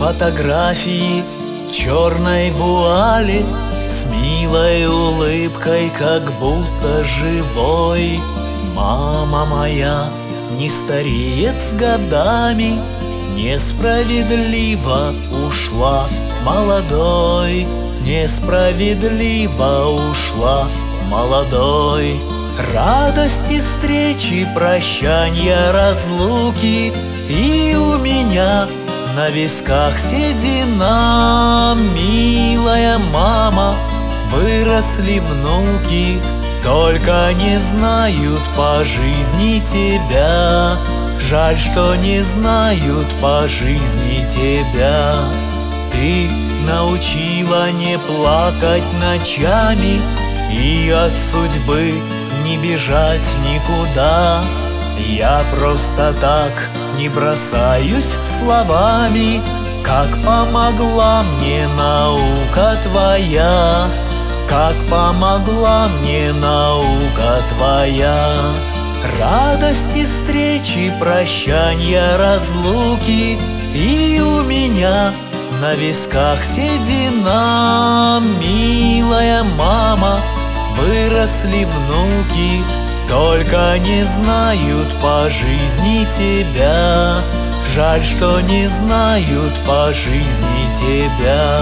фотографии в черной вуале, с милой улыбкой, как будто живой. Мама моя не стареет с годами, несправедливо ушла молодой, несправедливо ушла молодой. Радости встречи, прощанья, разлуки, и у меня на висках седина. Милая мама, выросли внуки, только не знают по жизни тебя. Жаль, что не знают по жизни тебя. Ты научила не плакать ночами и от судьбы не бежать никуда. Я просто так не бросаюсь словами, как помогла мне наука твоя, как помогла мне наука твоя. Радости встречи, прощанья, разлуки, и у меня на висках седина. Милая мама, выросли внуки, только не знают по жизни тебя. Жаль, что не знают по жизни тебя.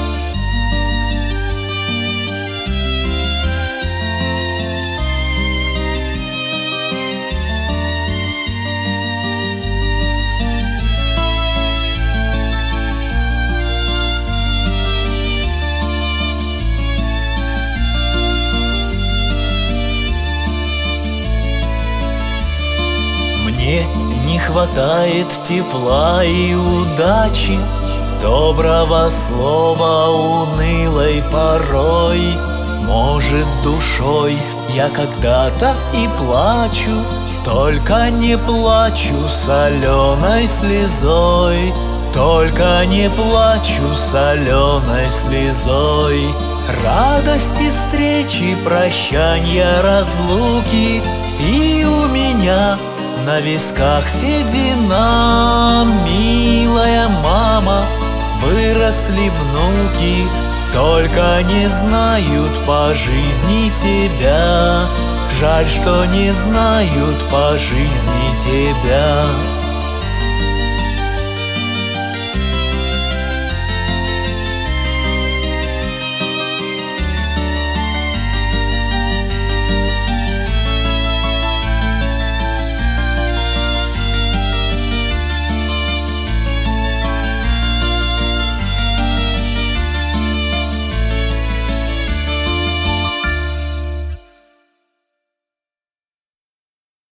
Мне не хватает тепла и удачи, доброго слова унылой порой. Может, душой я когда-то и плачу, только не плачу соленой слезой, только не плачу соленой слезой. Радости встречи, прощанья, разлуки, и у меня на висках седина. Милая мама, выросли внуки, только не знают по жизни тебя. Жаль, что не знают по жизни тебя.